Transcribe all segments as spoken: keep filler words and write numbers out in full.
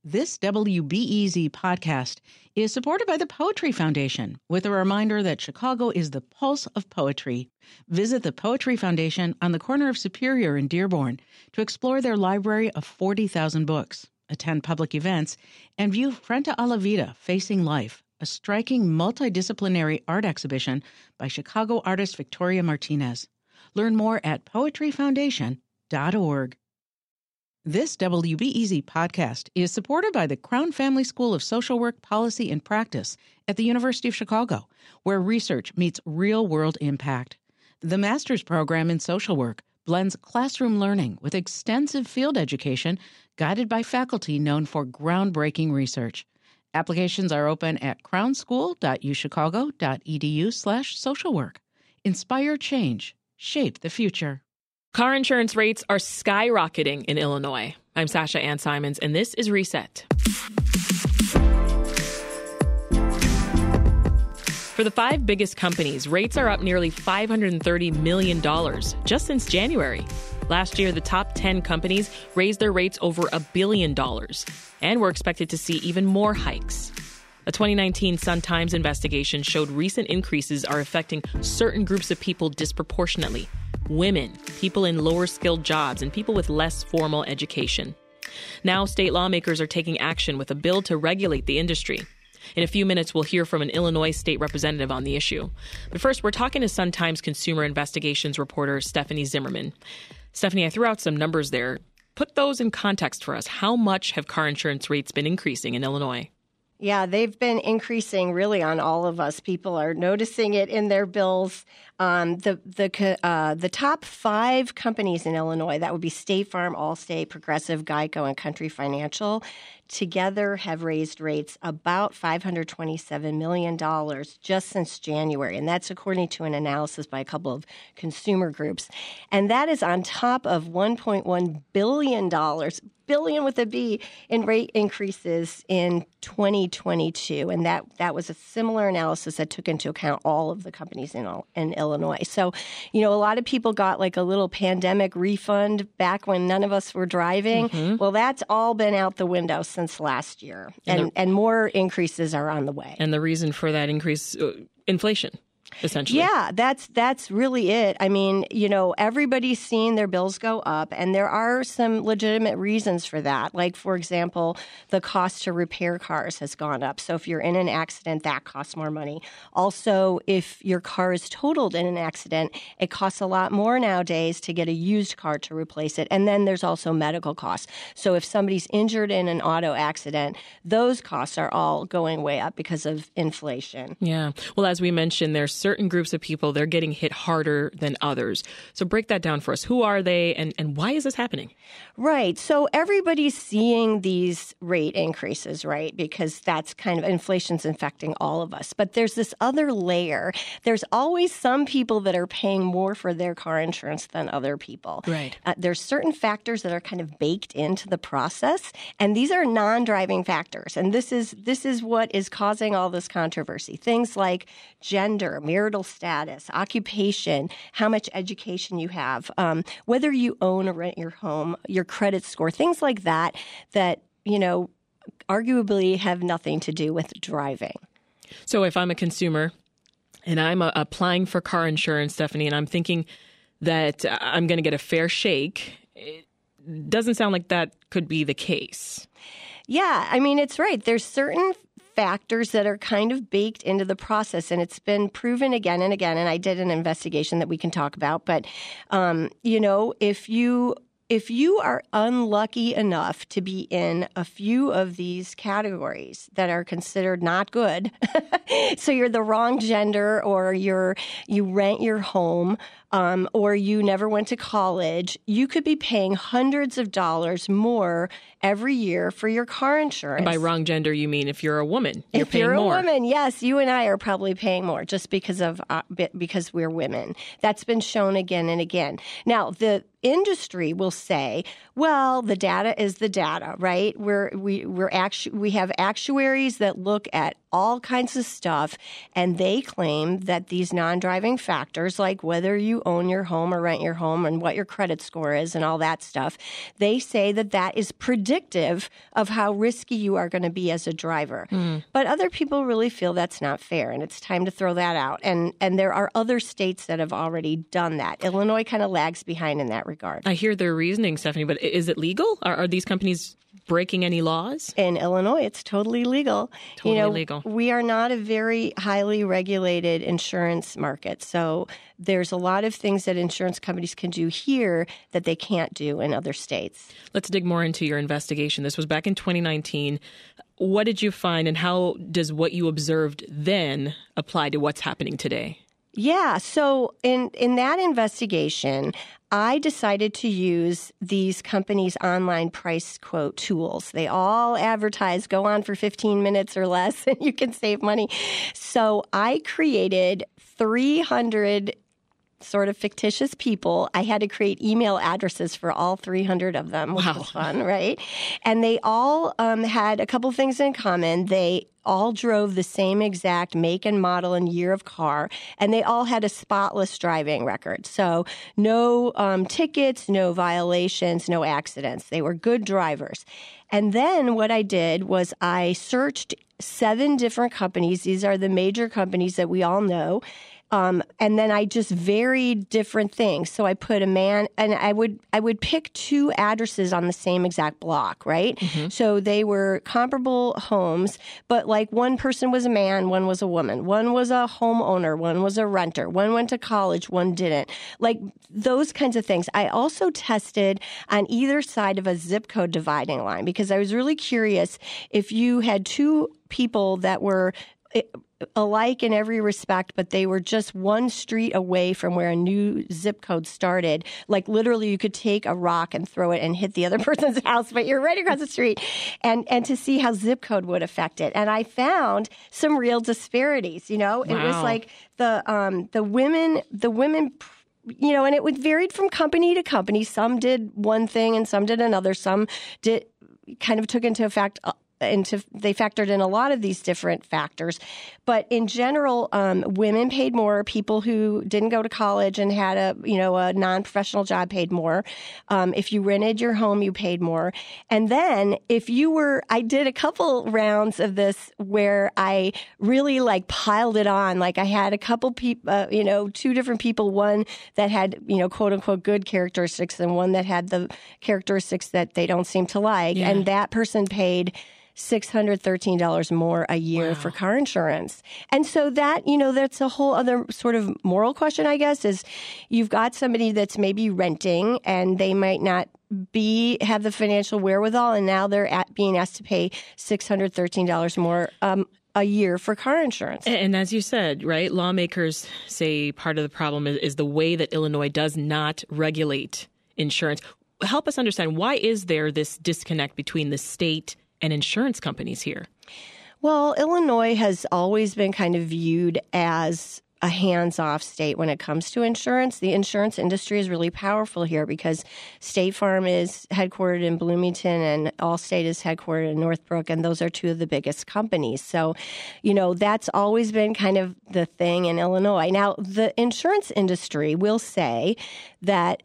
This W B E Z podcast is supported by the Poetry Foundation, with a reminder that Chicago is the pulse of poetry. Visit the Poetry Foundation on the corner of Superior and Dearborn to explore their library of forty thousand books, attend public events, and view Frente a la Vida, Facing Life, a striking multidisciplinary art exhibition by Chicago artist Victoria Martinez. Learn more at poetry foundation dot org. This W B E Z podcast is supported by the Crown Family School of Social Work, Policy, and Practice at the University of Chicago, where research meets real-world impact. The master's program in social work blends classroom learning with extensive field education guided by faculty known for groundbreaking research. Applications are open at crownschool dot u chicago dot e d u slash social work. Inspire change. Shape the future. Car insurance rates are skyrocketing in Illinois. I'm Sasha Ann Simons, and this is Reset. For the five biggest companies, rates are up nearly five hundred thirty million dollars just since January. Last year, the top ten companies raised their rates over a billion dollars, and we're expected to see even more hikes. A twenty nineteen Sun-Times investigation showed recent increases are affecting certain groups of people disproportionately. Women, people in lower-skilled jobs, and people with less formal education. Now, state lawmakers are taking action with a bill to regulate the industry. In a few minutes, we'll hear from an Illinois state representative on the issue. But first, we're talking to Sun-Times consumer investigations reporter Stephanie Zimmerman. Stephanie, I threw out some numbers there. Put those in context for us. How much have car insurance rates been increasing in Illinois? Yeah, they've been increasing really on all of us. People are noticing it in their bills. Um, the the uh, the top five companies in Illinois, that would be State Farm, Allstate, Progressive, Geico, and Country Financial, together have raised rates about five hundred twenty-seven million dollars just since January. And that's according to an analysis by a couple of consumer groups. And that is on top of one point one billion dollars, billion with a B, in rate increases in twenty twenty-two. And that, that was a similar analysis that took into account all of the companies in, in Illinois. So, you know, a lot of people got like a little pandemic refund back when none of us were driving. Mm-hmm. Well, that's all been out the window since last year. And, and, the, and more increases are on the way. And the reason for that increase, uh, inflation. Essentially. Yeah, that's that's really it. I mean, you know, everybody's seeing their bills go up, and there are some legitimate reasons for that. Like, for example, the cost to repair cars has gone up. So if you're in an accident, that costs more money. Also, if your car is totaled in an accident, it costs a lot more nowadays to get a used car to replace it. And then there's also medical costs. So if somebody's injured in an auto accident, those costs are all going way up because of inflation. Yeah. Well, as we mentioned, there's certain groups of people, they're getting hit harder than others. So break that down for us. Who are they, and, and why is this happening? Right. So everybody's seeing these rate increases, right? Because that's kind of inflation's infecting all of us. But there's this other layer. There's always some people that are paying more for their car insurance than other people. Right. Uh, there's certain factors that are kind of baked into the process, and these are non-driving factors. And this is this is what is causing all this controversy. Things like gender, marital status, occupation, how much education you have, um, whether you own or rent your home, your credit score, things like that, that, you know, arguably have nothing to do with driving. So if I'm a consumer and I'm uh, applying for car insurance, Stephanie, and I'm thinking that I'm going to get a fair shake, it doesn't sound like that could be the case. Yeah, I mean, it's right. There's certain factors that are kind of baked into the process, and it's been proven again and again. And I did an investigation that we can talk about. But, um, you know, if you if you are unlucky enough to be in a few of these categories that are considered not good, so you're the wrong gender, or you're you rent your home, um, or you never went to college, you could be paying hundreds of dollars more every year for your car insurance. And by wrong gender, you mean if you're a woman, you're if paying you're a more. woman, yes, you and I are probably paying more just because of uh, because we're women. That's been shown again and again. Now, the industry will say, well, the data is the data, right? We're we we're actu- we have actuaries that look at all kinds of stuff. And they claim that these non-driving factors, like whether you own your home or rent your home and what your credit score is and all that stuff, they say that that is predictive of how risky you are going to be as a driver. Mm. But other people really feel that's not fair, and it's time to throw that out. And and there are other states that have already done that. Illinois kind of lags behind in that regard. I hear their reasoning, Stephanie, but is it legal? Are, are these companies breaking any laws? In Illinois, it's totally legal. Totally you know, legal. We are not a very highly regulated insurance market. So there's a lot of things that insurance companies can do here that they can't do in other states. Let's dig more into your investigation. This was back in twenty nineteen. What did you find, and how does what you observed then apply to what's happening today? Yeah. So in, in that investigation, I decided to use these companies' online price quote tools. They all advertise, go on for fifteen minutes or less, and you can save money. So I created three hundred sort of fictitious people. I had to create email addresses for all three hundred of them, which wow. was fun, right? And they all um, had a couple things in common. They all drove the same exact make and model and year of car, and they all had a spotless driving record. So no um, tickets, no violations, no accidents. They were good drivers. And then what I did was I searched seven different companies. These are the major companies that we all know. Um, and then I just varied different things. So I put a man, and I would I would pick two addresses on the same exact block, right? Mm-hmm. So they were comparable homes, but like one person was a man, one was a woman, one was a homeowner, one was a renter, one went to college, one didn't. Like those kinds of things. I also tested on either side of a zip code dividing line because I was really curious if you had two people that were alike in every respect, but they were just one street away from where a new zip code started. Like literally you could take a rock and throw it and hit the other person's house, but you're right across the street, and, and to see how zip code would affect it. And I found some real disparities, you know, wow. It was like the, um, the women, the women, you know, and it would varied from company to company. Some did one thing and some did another. Some did kind of took into effect into they factored in a lot of these different factors. But in general, um, women paid more. People who didn't go to college and had a, you know, a non-professional job paid more. Um, if you rented your home, you paid more. And then if you were, I did a couple rounds of this where I really like piled it on. Like I had a couple people, uh, you know, two different people, one that had, you know, quote unquote good characteristics and one that had the characteristics that they don't seem to like. Yeah. And that person paid six hundred thirteen dollars more a year wow. for car insurance. And so that, you know, that's a whole other sort of moral question, I guess, is you've got somebody that's maybe renting and they might not be have the financial wherewithal, and now they're at, being asked to pay six hundred thirteen dollars more um, a year for car insurance. And, and as you said, right, lawmakers say part of the problem is, is the way that Illinois does not regulate insurance. Help us understand, why is there this disconnect between the state and insurance companies here? Well, Illinois has always been kind of viewed as a hands-off state when it comes to insurance. The insurance industry is really powerful here because State Farm is headquartered in Bloomington and Allstate is headquartered in Northbrook, and those are two of the biggest companies. So, you know, that's always been kind of the thing in Illinois. Now, the insurance industry will say that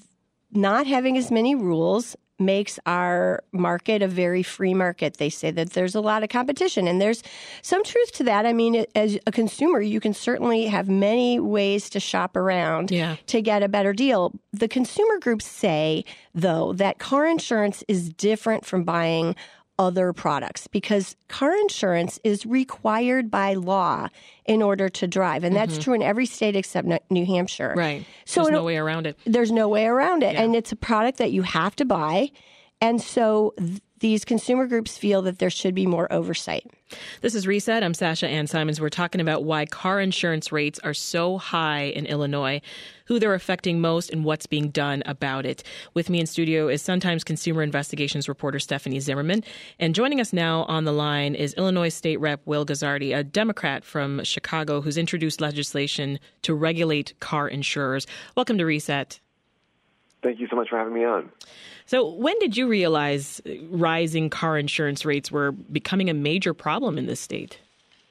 not having as many rules makes our market a very free market. They say that there's a lot of competition, and there's some truth to that. I mean, as a consumer, you can certainly have many ways to shop around yeah. to get a better deal. The consumer groups say, though, that car insurance is different from buying other products because car insurance is required by law in order to drive. And that's mm-hmm. true in every state except New Hampshire. Right. So there's no way around it. There's no way around it. Yeah. And it's a product that you have to buy. And so th- these consumer groups feel that there should be more oversight. This is Reset. I'm Sasha Ann Simons. We're talking about why car insurance rates are so high in Illinois, who they're affecting most, and what's being done about it. With me in studio is Sun-Times Consumer Investigations reporter Stephanie Zimmerman. And joining us now on the line is Illinois State Rep Will Guzzardi, a Democrat from Chicago who's introduced legislation to regulate car insurers. Welcome to Reset. Thank you so much for having me on. So when did you realize rising car insurance rates were becoming a major problem in this state?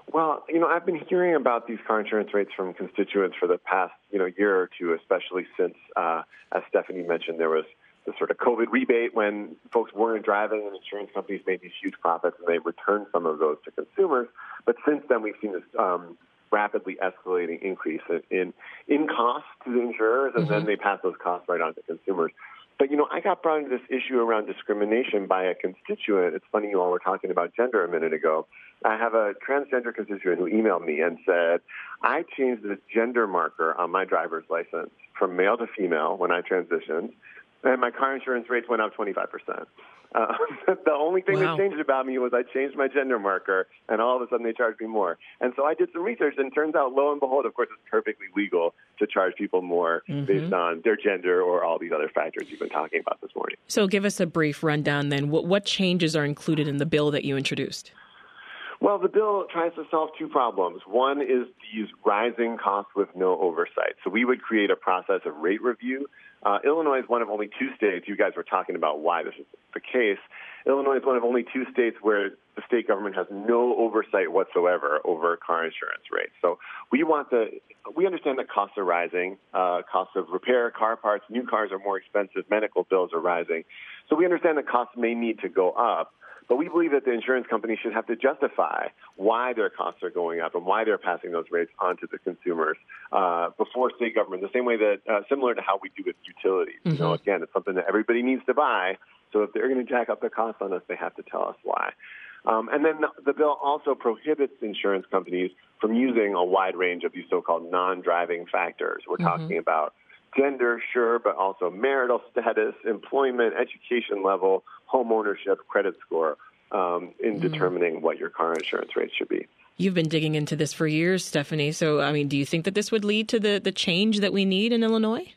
Well, you know, I've been hearing about these car insurance rates from constituents for the past, you know, year or two, especially since, uh, as Stephanie mentioned, there was the sort of COVID rebate when folks weren't driving and insurance companies made these huge profits and they returned some of those to consumers. But since then, we've seen this um, rapidly escalating increase in, in, in costs to the insurers, and mm-hmm. then they pass those costs right on to consumers. But, you know, I got brought into this issue around discrimination by a constituent. It's funny you all were talking about gender a minute ago. I have a transgender constituent who emailed me and said, I changed the gender marker on my driver's license from male to female when I transitioned, and my car insurance rates went up twenty-five percent. Uh, the only thing wow. that changed about me was I changed my gender marker, and all of a sudden they charged me more. And so I did some research, and it turns out, lo and behold, of course, it's perfectly legal to charge people more mm-hmm. based on their gender or all these other factors you've been talking about this morning. So give us a brief rundown then. What, what changes are included in the bill that you introduced? Well, the bill tries to solve two problems. One is these rising costs with no oversight. So we would create a process of rate review. Uh, Illinois is one of only two states. You guys were talking about why this is the case. Illinois is one of only two states where the state government has no oversight whatsoever over car insurance rates. So we want the we understand that costs are rising. Uh, costs of repair, car parts, new cars are more expensive. Medical bills are rising. So we understand that costs may need to go up. But we believe that the insurance companies should have to justify why their costs are going up and why they're passing those rates on to the consumers uh, before state government, the same way that, uh, similar to how we do with utilities. Mm-hmm. You know, again, it's something that everybody needs to buy. So if they're going to jack up the cost on us, they have to tell us why. Um, and then the, the bill also prohibits insurance companies from using a wide range of these so-called non-driving factors. We're mm-hmm. talking about gender, sure, but also marital status, employment, education level, home ownership, credit score um, in mm. determining what your car insurance rates should be. You've been digging into this for years, Stephanie. So, I mean, do you think that this would lead to the, the change that we need in Illinois?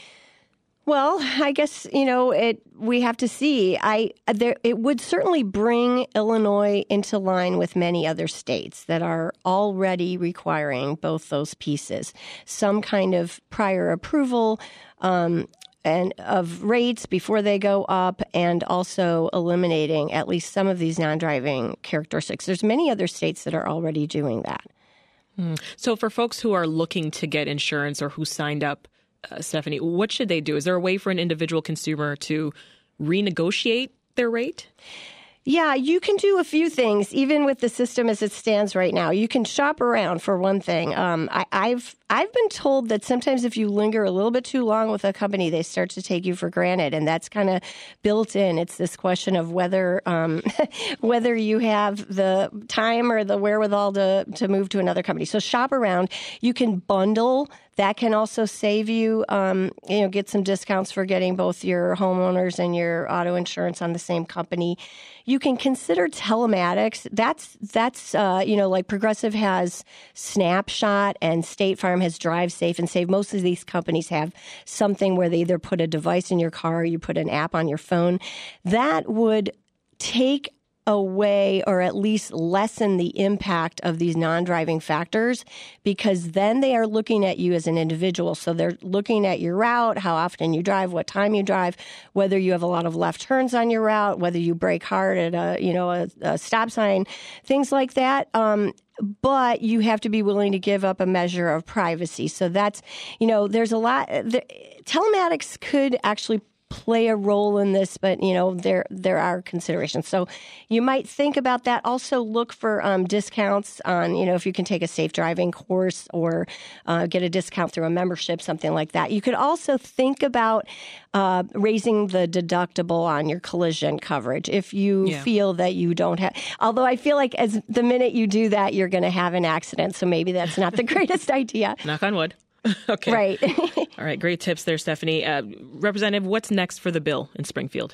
Well, I guess, you know, it. we have to see. I there it would certainly bring Illinois into line with many other states that are already requiring both those pieces. Some kind of prior approval um, and of rates before they go up, and also eliminating at least some of these non-driving characteristics. There's many other states that are already doing that. Mm. So for folks who are looking to get insurance or who signed up, Uh, Stephanie, what should they do? Is there a way for an individual consumer to renegotiate their rate? Yeah, you can do a few things, even with the system as it stands right now. You can shop around, for one thing. Um, I, I've I've been told that sometimes if you linger a little bit too long with a company, they start to take you for granted, and that's kind of built in. It's this question of whether um, whether you have the time or the wherewithal to to move to another company. So shop around. You can bundle. That can also save you, um, you know, get some discounts for getting both your homeowners and your auto insurance on the same company. You can consider telematics. That's, that's uh, you know, like Progressive has Snapshot and State Farm has Drive Safe and Save. Most of these companies have something where they either put a device in your car or you put an app on your phone. That would take away or at least lessen the impact of these non-driving factors, because then they are looking at you as an individual. So they're looking at your route, how often you drive, what time you drive, whether you have a lot of left turns on your route, whether you brake hard at a, you know, a, a stop sign, things like that. Um, but you have to be willing to give up a measure of privacy. So that's, you know, there's a lot. The, telematics could actually play a role in this, but, you know, there there are considerations. So you might think about that. Also look for um, discounts on, you know, if you can take a safe driving course or uh, get a discount through a membership, something like that. You could also think about uh, raising the deductible on your collision coverage if you yeah. feel that you don't have. Although I feel like as the minute you do that, you're going to have an accident. So maybe that's not the greatest idea. Knock on wood. Okay. Right. All right. Great tips there, Stephanie. Uh, Representative, what's next for the bill in Springfield?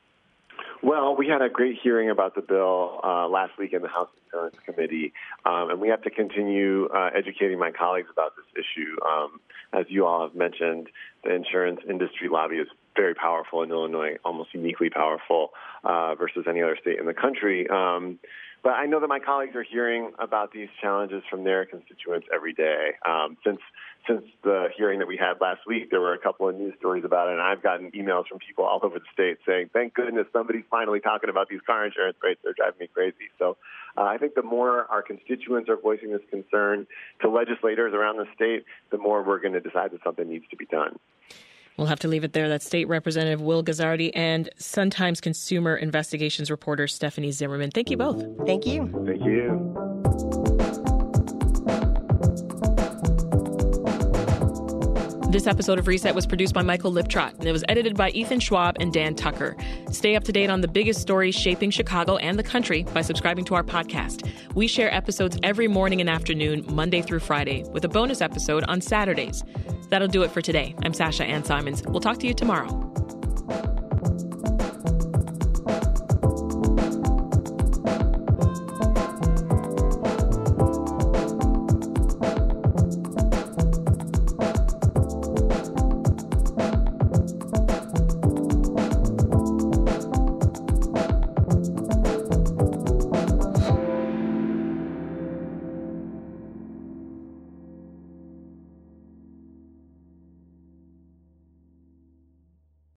Well, we had a great hearing about the bill uh, last week in the House Insurance Committee, um, and we have to continue uh, educating my colleagues about this issue. Um, as you all have mentioned, the insurance industry lobby is very powerful in Illinois, almost uniquely powerful uh, versus any other state in the country. Um, but I know that my colleagues are hearing about these challenges from their constituents every day. Um, since since the hearing that we had last week, there were a couple of news stories about it, and I've gotten emails from people all over the state saying, thank goodness somebody's finally talking about these car insurance rates. They're driving me crazy. So uh, I think the more our constituents are voicing this concern to legislators around the state, the more we're going to decide that something needs to be done. We'll have to leave it there. That's State Representative Will Guzzardi and Sun-Times Consumer Investigations reporter Stephanie Zimmerman. Thank you both. Thank you. Thank you. This episode of Reset was produced by Michael Liptrot, and it was edited by Ethan Schwab and Dan Tucker. Stay up to date on the biggest stories shaping Chicago and the country by subscribing to our podcast. We share episodes every morning and afternoon, Monday through Friday, with a bonus episode on Saturdays. That'll do it for today. I'm Sasha Ann Simons. We'll talk to you tomorrow.